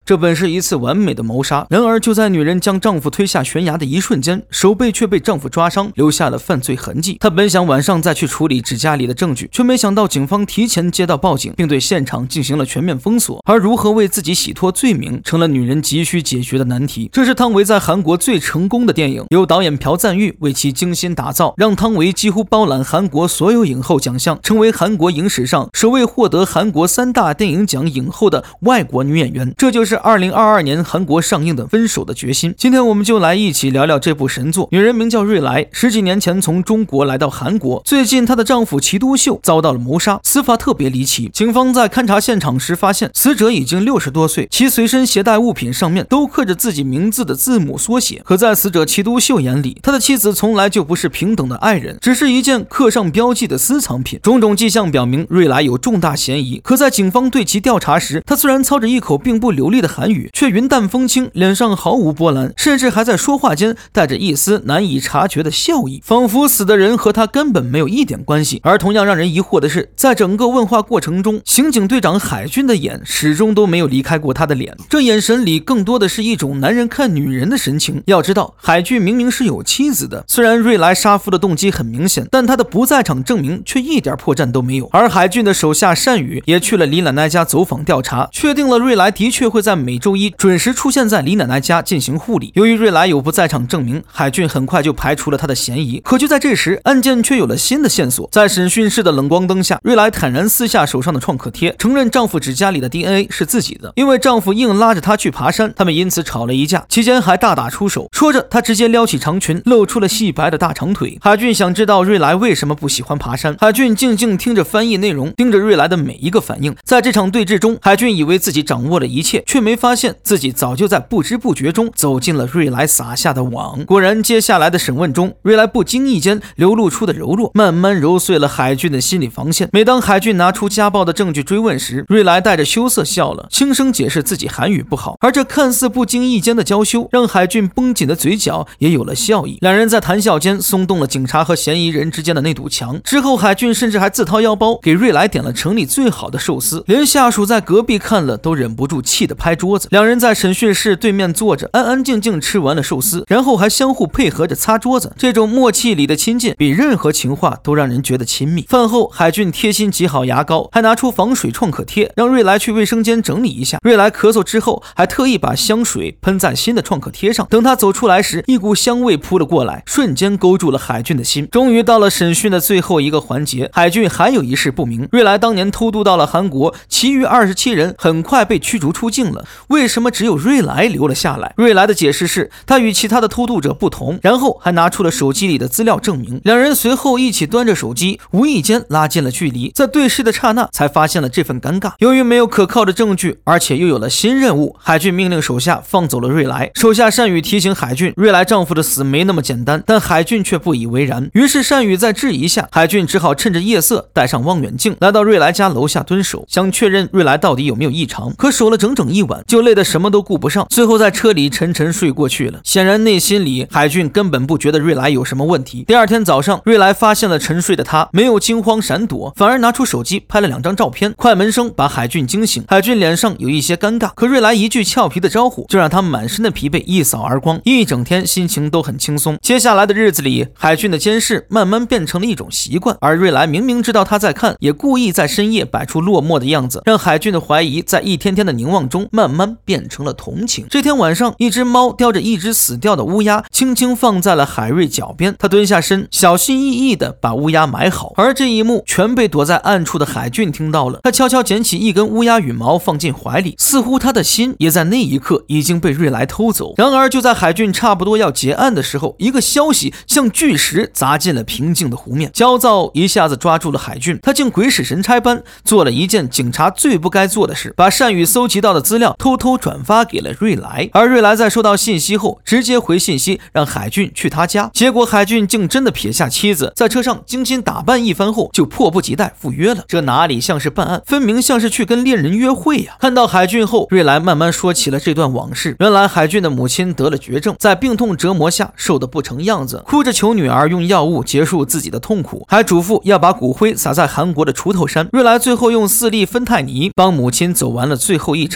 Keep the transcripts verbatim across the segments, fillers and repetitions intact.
这本是一次完美的谋杀，然而就在女人将丈夫推下悬崖的一瞬间，手背却被丈夫抓伤，留下了犯罪痕迹。她本想晚上再去处理指甲里的证据，却没想到警方提前接到报警，并对现场进行了全面封锁。而如何为自己洗脱罪名，成了女人急需解决的难题。这是汤唯在韩国最成功的电影，由导演朴赞玉为其精心打造，让汤唯几乎包揽韩国所有影后奖项，成为韩国影史上首位获得韩国三大电影奖影后的外国女演员。这就是二零二二年韩国上映的《分手的决心》。今天我们就来一起聊聊这部神作。女人名叫瑞来，十几年前从中国来到韩国，最近她的丈夫齐都秀遭到了谋杀，死法特别离奇。警方在勘察现场时发现，死者已经六十多岁，其随身携带物品上面都刻着自己名字的字母缩写。可在死者齐都秀眼里，他的妻子从来就不是平等的爱人，只是一件刻上标记的私藏品。种种迹象表明瑞来有重大嫌疑。可在警方对其调查时，他虽然操着一口并不流利的韩语，却云淡风轻，脸上毫无波澜，甚至还在说话间带着一丝难以察觉的笑意，仿佛死的人和他根本没有一点关系。而同样让人疑惑的是，在整个问话过程中，刑警队长海俊的眼始终都没有离开过他的脸，这眼神里更多的是一种男人看女人的神情。要知道，海俊明明是有妻子的，虽然瑞来杀夫的动机很明显，但他的不在场证明却一点破绽都没有。而海俊的手下单宇也去了李奶奶家走访调查，确定了瑞来的确会在每周一准时出现在李奶奶家进行护理。由于瑞来有不在场证明，海俊很快就排除了他的嫌疑。可就在这时，案件却有了新的线索。在审讯室的冷光灯下，瑞来坦然撕下手上的创可贴，承认丈夫指甲里的 D N A 是自己的。因为丈夫硬拉着她去爬山，他们因此吵了一架，期间还大打出手。说着，她直接撩起长裙，露出了细白的大长腿。海俊想知道瑞来为什么不喜欢爬山，海俊静静听着翻译内容，盯着瑞来的每一个反应。在这场对峙中，海俊以为自己掌握了一切，却没发现自己早就在不知不觉中走进了瑞来撒下的网。果然，接下来的审问中，瑞来不经意间流露出的柔弱，慢慢揉碎了海俊的心理防线。每当海俊拿出家暴的证据追问时，瑞来带着羞涩笑了，轻声解释自己韩语不好。而这看似不经意间的娇羞，让海俊绷紧的嘴角也有了笑意。两人在谈笑间松动了警察和嫌疑人之间的那堵墙。之后，海俊甚至还自掏腰包给瑞来点了城里最好的寿司，连下属在隔壁看了都忍不住气得拍桌子。两人在审讯室对面坐着，安安静静吃完了寿司，然后还相互配合着擦桌子。这种默契里的亲近，比任何情话都让人觉得亲密。饭后，海俊贴心挤好牙膏，还拿出防水创可贴，让瑞来去卫生间整理一下。瑞来咳嗽之后，还特意把香水喷在新的创可贴上。等他走出来时，一股香味扑了过来，瞬间勾住了海俊的心。终于到了审讯的最后一个环节，海俊还有一事不明。瑞来当年偷渡到了韩国，其余二十七人很快被驱逐出境了，为什么只有瑞来留了下来？瑞来的解释是，他与其他的偷渡者不同，然后还拿出了手机里的资料证明。两人随后一起端着手机，无意间拉近了距离，在对视的刹那，才发现了这份尴尬。由于没有可靠的证据，而且又有了新任务，海俊命令手下放走了瑞来。手下单宇提醒海俊，瑞来丈夫的死没那么简单，但海俊却不以为然。于是单宇在质疑下，海俊只好趁着夜色带上望远镜，来到瑞来家楼下蹲守，想确认瑞来到底有没有异常。可守了整整一晚，就累得什么都顾不上，最后在车里沉沉睡过去了。显然内心里海俊根本不觉得瑞来有什么问题。第二天早上，瑞来发现了沉睡的他，没有惊慌闪躲，反而拿出手机拍了两张照片。快门声把海俊惊醒，海俊脸上有一些尴尬，可瑞来一句俏皮的招呼，就让他满身的疲惫一扫而光，一整天心情都很轻松。接下来的日子里，海俊的监视慢慢变成了一种习惯，而瑞来明明知道他在看，也故意在深夜摆出落寞的样子，让海俊的怀疑在一天天的凝望中慢慢变成了同情。这天晚上，一只猫叼着一只死掉的乌鸦，轻轻放在了海瑞脚边。他蹲下身，小心翼翼地把乌鸦埋好。而这一幕全被躲在暗处的海俊听到了，他悄悄捡起一根乌鸦羽毛放进怀里，似乎他的心也在那一刻已经被瑞来偷走。然而就在海俊差不多要结案的时候，一个消息像巨石砸进了平静的湖面。焦躁一下子抓住了海俊，他竟鬼使神差般做了一件警察最不该做的事，把单宇搜集到的资料偷偷转发给了瑞来。而瑞来在收到信息后，直接回信息让海俊去他家。结果海俊竟真的撇下妻子，在车上精心打扮一番后，就迫不及待赴约了。这哪里像是办案，分明像是去跟恋人约会呀！看到海俊后，瑞来慢慢说起了这段往事。原来海俊的母亲得了绝症，在病痛折磨下瘦得不成样子，哭着求女儿用药物结束自己的痛苦，还嘱咐要把骨灰撒在韩国的锄头山。瑞来最后用四粒芬太尼帮母亲走完了最后一程，也给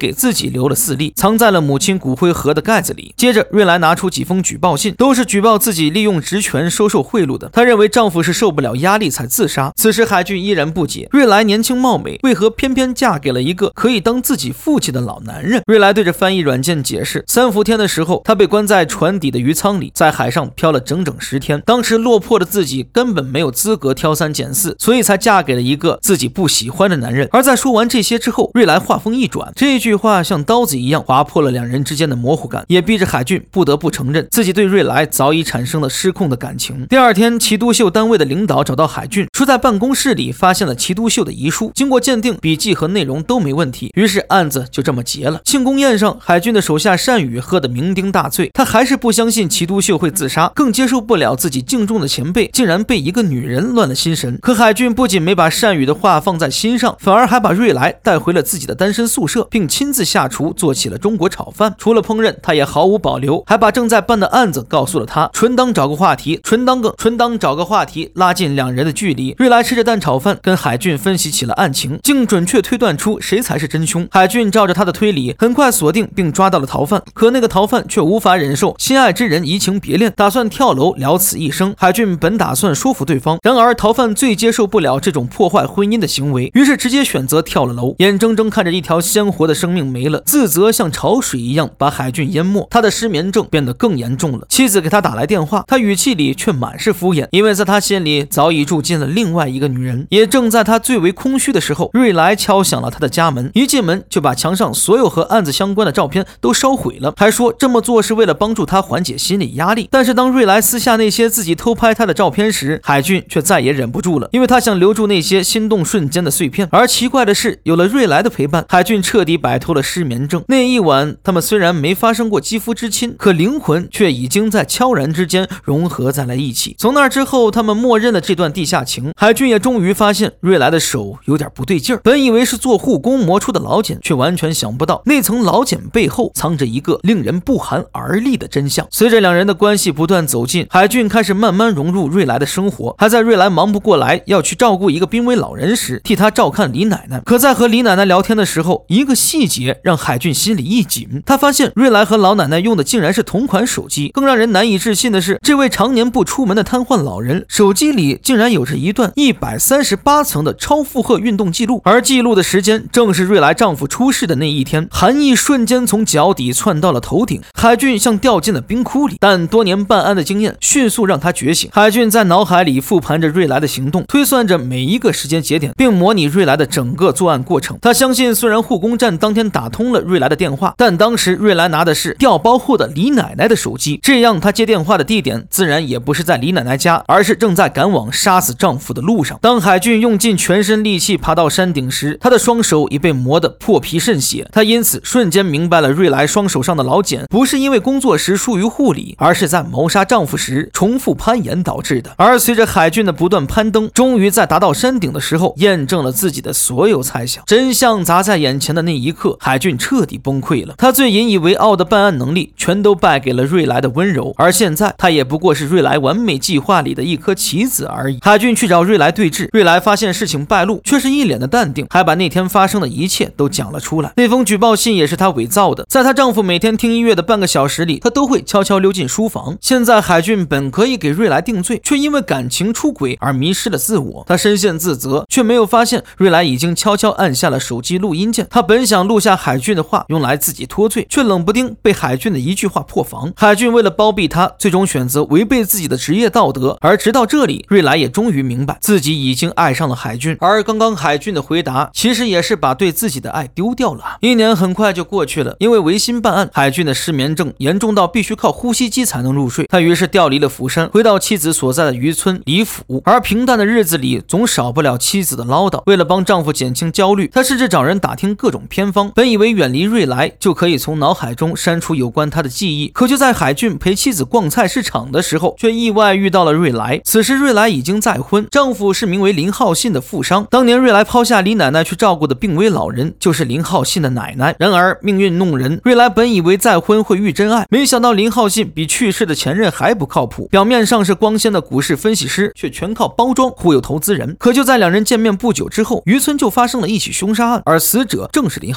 给自己留了四粒，藏在了母亲骨灰盒的盖子里。接着瑞来拿出几封举报信，都是举报自己利用职权收受贿赂的。她认为丈夫是受不了压力才自杀。此时海俊依然不解，瑞来年轻貌美，为何偏偏嫁给了一个可以当自己父亲的老男人？瑞来对着翻译软件解释，三伏天的时候，她被关在船底的鱼舱里，在海上漂了整整十天。当时落魄的自己根本没有资格挑三拣四，所以才嫁给了一个自己不喜欢的男人。而在说完这些之后，瑞来话锋一转，这句话像刀子一样划破了两人之间的模糊感，也逼着海俊不得不承认自己对瑞来早已产生了失控的感情。第二天，齐都秀单位的领导找到海俊，说在办公室里发现了齐都秀的遗书，经过鉴定，笔记和内容都没问题，于是案子就这么结了。庆功宴上，海俊的手下单宇喝得酩酊大醉，他还是不相信齐都秀会自杀，更接受不了自己敬重的前辈竟然被一个女人乱了心神。可海俊不仅没把单宇的话放在心上，反而还把瑞来带回了自己的单身宿舍，并亲自下厨做起了中国炒饭。除了烹饪，他也毫无保留，还把正在办的案子告诉了他，纯当找个话题，纯当个纯当找个话题，拉近两人的距离。瑞来吃着蛋炒饭，跟海俊分析起了案情，竟准确推断出谁才是真凶。海俊照着他的推理，很快锁定并抓到了逃犯，可那个逃犯却无法忍受心爱之人移情别恋，打算跳楼了此一生。海俊本打算说服对方，然而逃犯最接受不了这种破坏婚姻的行为，于是直接选择跳了楼，眼睁睁看着一条鲜活的生命没了，自责像潮水一样把海俊淹没。他的失眠症变得更严重了，妻子给他打来电话，他语气里却满是敷衍，因为在他心里早已住进了另外一个女人。也正在他最为空虚的时候，瑞来敲响了他的家门，一进门就把墙上所有和案子相关的照片都烧毁了，还说这么做是为了帮助他缓解心理压力。但是当瑞来撕下那些自己偷拍他的照片时，海俊却再也忍不住了，因为他想留住那些心动瞬间的碎片。而奇怪的是，有了瑞来的陪伴，海俊彻底摆脱了失眠症。那一晚，他们虽然没发生过肌肤之亲，可灵魂却已经在悄然之间融合在了一起。从那之后，他们默认了这段地下情。海俊也终于发现瑞来的手有点不对劲儿，本以为是做护工磨出的老茧，却完全想不到那层老茧背后藏着一个令人不寒而栗的真相。随着两人的关系不断走近，海俊开始慢慢融入瑞来的生活，还在瑞来忙不过来要去照顾一个濒危老人时，替他照看李奶奶。可在和李奶奶聊天的时候，一个细节让海俊心里一紧，他发现瑞来和老奶奶用的竟然是同款手机。更让人难以置信的是，这位常年不出门的瘫痪老人手机里竟然有着一段一百三十八层的超负荷运动记录，而记录的时间正是瑞来丈夫出事的那一天。寒意瞬间从脚底窜到了头顶，海俊像掉进了冰窟里，但多年办案的经验迅速让他觉醒。海俊在脑海里复盘着瑞来的行动，推算着每一个时间节点，并模拟瑞来的整个作案过程。他相信，虽然护工站当天打通了瑞来的电话，但当时瑞来拿的是调包后的李奶奶的手机，这样他接电话的地点自然也不是在李奶奶家，而是正在赶往杀死丈夫的路上。当海俊用尽全身力气爬到山顶时，他的双手已被磨得破皮渗血，他因此瞬间明白了瑞来双手上的老茧不是因为工作时疏于护理，而是在谋杀丈夫时重复攀岩导致的。而随着海俊的不断攀登，终于在达到山顶的时候验证了自己的所有猜想。真相砸在眼前的那一刻，海俊彻底崩溃了，他最引以为傲的办案能力全都败给了瑞来的温柔，而现在他也不过是瑞来完美计划里的一颗棋子而已。海俊去找瑞来对峙，瑞来发现事情败露，却是一脸的淡定，还把那天发生的一切都讲了出来。那封举报信也是她伪造的，在她丈夫每天听音乐的半个小时里，她都会悄悄溜进书房。现在海俊本可以给瑞来定罪，却因为感情出轨而迷失了自我，他深陷自责，却没有发现瑞来已经悄悄按下了手机录音键。他本想录下海俊的话用来自己脱罪，却冷不丁被海俊的一句话破防。海俊为了包庇他，最终选择违背自己的职业道德。而直到这里，瑞来也终于明白自己已经爱上了海俊，而刚刚海俊的回答其实也是把对自己的爱丢掉了。一年很快就过去了，因为违心办案，海俊的失眠症严重到必须靠呼吸机才能入睡。他于是调离了釜山，回到妻子所在的渔村李府。而平淡的日子里总少不了妻子的唠叨，为了帮丈夫减轻焦虑，他甚至找人打听各种偏方。本以为远离瑞来就可以从脑海中删除有关他的记忆，可就在海俊陪妻子逛菜市场的时候，却意外遇到了瑞来。此时瑞来已经再婚，丈夫是名为林浩信的富商。当年瑞来抛下李奶奶去照顾的病危老人就是林浩信的奶奶。然而命运弄人，瑞来本以为再婚会遇真爱，没想到林浩信比去世的前任还不靠谱，表面上是光鲜的股市分析师，却全靠包装忽悠投资人。可就在两人见面不久之后，渔村就发生了一起凶杀案，而死者正是林浩信。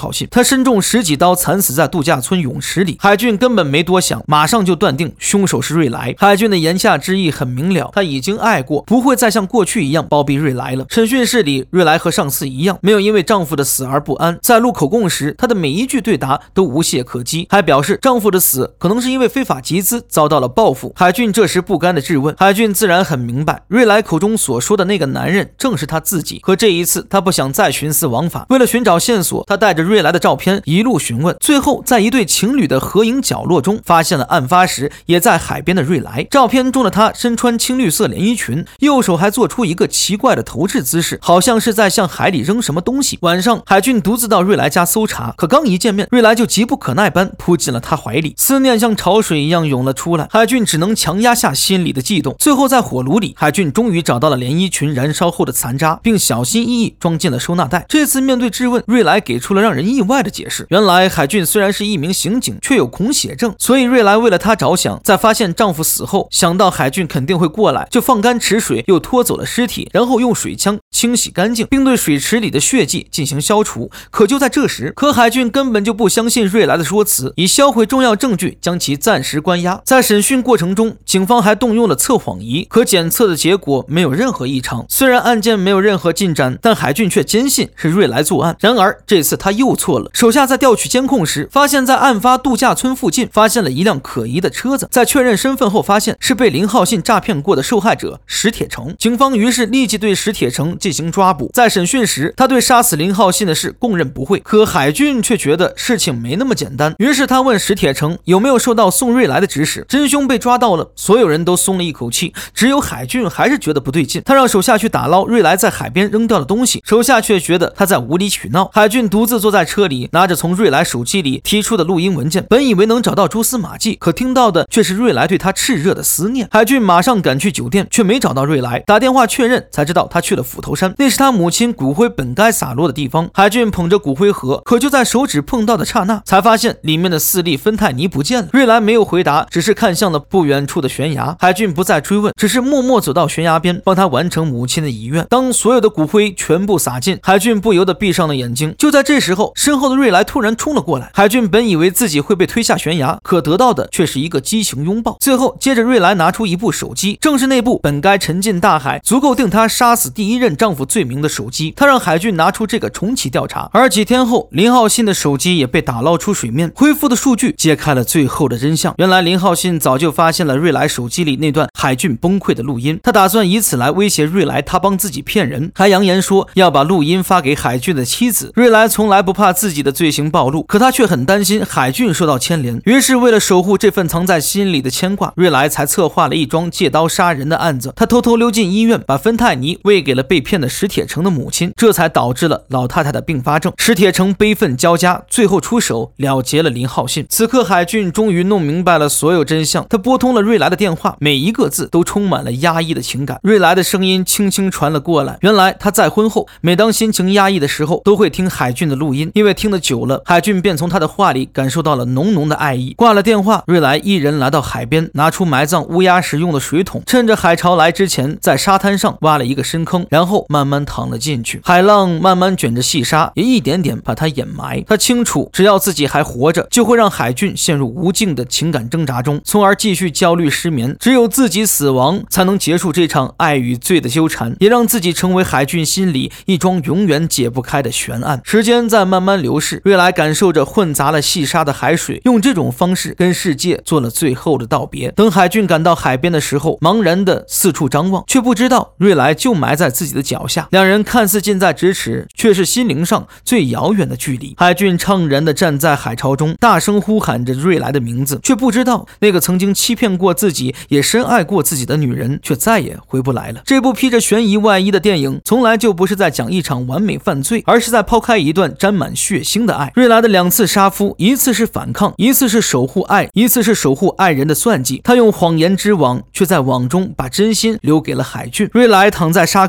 好信，他身中十几刀，惨死在度假村泳池里。海俊根本没多想，马上就断定凶手是瑞来。海俊的言下之意很明了，他已经爱过，不会再像过去一样包庇瑞来了。审讯室里，瑞来和上次一样，没有因为丈夫的死而不安。在录口供时，她的每一句对答都无懈可击，还表示丈夫的死可能是因为非法集资遭到了报复。海俊这时不甘地质问，海俊自然很明白，瑞来口中所说的那个男人正是他自己。可这一次，他不想再徇私枉法，为了寻找线索，他带着瑞来的照片一路询问，最后在一对情侣的合影角落中，发现了案发时也在海边的瑞来。照片中的他身穿青绿色连衣裙，右手还做出一个奇怪的投掷姿势，好像是在向海里扔什么东西。晚上，海俊独自到瑞来家搜查，可刚一见面，瑞来就急不可耐般扑进了他怀里，思念像潮水一样涌了出来。海俊只能强压下心里的悸动。最后在火炉里，海俊终于找到了连衣裙燃烧后的残渣，并小心翼翼装进了收纳袋。这次面对质问，瑞来给出了让人意外的解释。原来海俊虽然是一名刑警，却有恐血症，所以瑞来为了他着想，在发现丈夫死后，想到海俊肯定会过来，就放干池水，又拖走了尸体，然后用水枪清洗干净，并对水池里的血迹进行消除。可就在这时，可海俊根本就不相信瑞来的说辞，以销毁重要证据将其暂时关押。在审讯过程中，警方还动用了测谎仪，可检测的结果没有任何异常。虽然案件没有任何进展，但海俊却坚信是瑞来作案。然而这次他又错了，手下在调取监控时，发现在案发度假村附近发现了一辆可疑的车子，在确认身份后，发现是被林浩信诈骗过的受害者史铁成。警方于是立即对史铁成进行抓捕。在审讯时，他对杀死林浩信的事供认不讳，可海俊却觉得事情没那么简单，于是他问史铁成有没有受到宋瑞来的指使。真凶被抓到了，所有人都松了一口气，只有海俊还是觉得不对劲。他让手下去打捞瑞来在海边扔掉的东西，手下却觉得他在无理取闹。海俊独自坐在车里，拿着从瑞来手机里提出的录音文件，本以为能找到蛛丝马迹，可听到的却是瑞来对他炽热的思念。海俊马上赶去酒店，却没找到瑞来，打电话确认才知道他去了斧头山，那是他母亲骨灰本该洒落的地方。海俊捧着骨灰盒，可就在手指碰到的刹那，才发现里面的四粒芬太尼不见了。瑞来没有回答，只是看向了不远处的悬崖。海俊不再追问，只是默默走到悬崖边，帮他完成母亲的遗愿。当所有的骨灰全部洒尽，海俊不由得闭上了眼睛。就在这时候，身后的瑞来突然冲了过来。海俊本以为自己会被推下悬崖，可得到的却是一个激情拥抱。最后，接着瑞来拿出一部手机，正是那部本该沉进大海，足够定他杀死第一任丈夫罪名的手机。他让海俊拿出这个重启调查。而几天后，林浩信的手机也被打捞出水面，恢复的数据揭开了最后的真相。原来林浩信早就发现了瑞来手机里那段海俊崩溃的录音，他打算以此来威胁瑞来他帮自己骗人，还扬言说要把录音发给海俊的妻子。瑞来从来不怕自己的罪行暴露，可他却很担心海俊受到牵连，于是为了守护这份藏在心里的牵挂，瑞来才策划了一桩借刀杀人的案子。他偷偷溜进医院，把芬太尼喂给了被骗的史铁成的母亲，这才导致了老太太的并发症。史铁成悲愤交加，最后出手了结了林浩信。此刻海俊终于弄明白了所有真相，他拨通了瑞来的电话，每一个字都充满了压抑的情感。瑞来的声音轻轻传了过来，原来他再婚后，每当心情压抑的时候，都会听海俊的录音，因为听得久了，海俊便从他的话里感受到了浓浓的爱意。挂了电话，瑞来一人来到海边，拿出埋葬乌鸦时用的水桶，趁着海潮来之前，在沙滩上挖了一个深坑，然后慢慢躺了进去。海浪慢慢卷着细沙，也一点点把他掩埋。他清楚，只要自己还活着，就会让海俊陷入无尽的情感挣扎中，从而继续焦虑失眠。只有自己死亡，才能结束这场爱与罪的纠缠，也让自己成为海俊心里一桩永远解不开的悬案。时间在慢慢流逝，瑞来感受着混杂了细沙的海水，用这种方式跟世界做了最后的道别。等海俊赶到海边的时候，茫然的四处张望，却不知道瑞来就埋在自己的脚下。两人看似近在咫尺，却是心灵上最遥远的距离。海俊怅然地站在海潮中，大声呼喊着瑞来的名字，却不知道那个曾经欺骗过自己也深爱过自己的女人却再也回不来了。这部披着悬疑外衣的电影从来就不是在讲一场完美犯罪，而是在抛开一段沾满血腥的爱。瑞来的两次杀夫，一次是反抗，一次是守护爱，一次是守护爱人的算计。他用谎言织网，却在网中把真心留给了海俊。瑞来躺在沙坑里等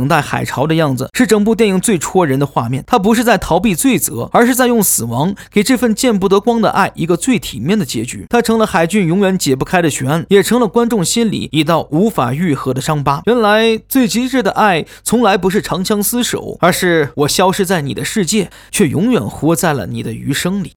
等待海潮的样子，是整部电影最戳人的画面。他不是在逃避罪责，而是在用死亡给这份见不得光的爱一个最体面的结局。他成了海俊永远解不开的悬案，也成了观众心里一道无法愈合的伤疤。原来最极致的爱从来不是长相厮守，而是我消失在你的世界，却永远活在了你的余生里。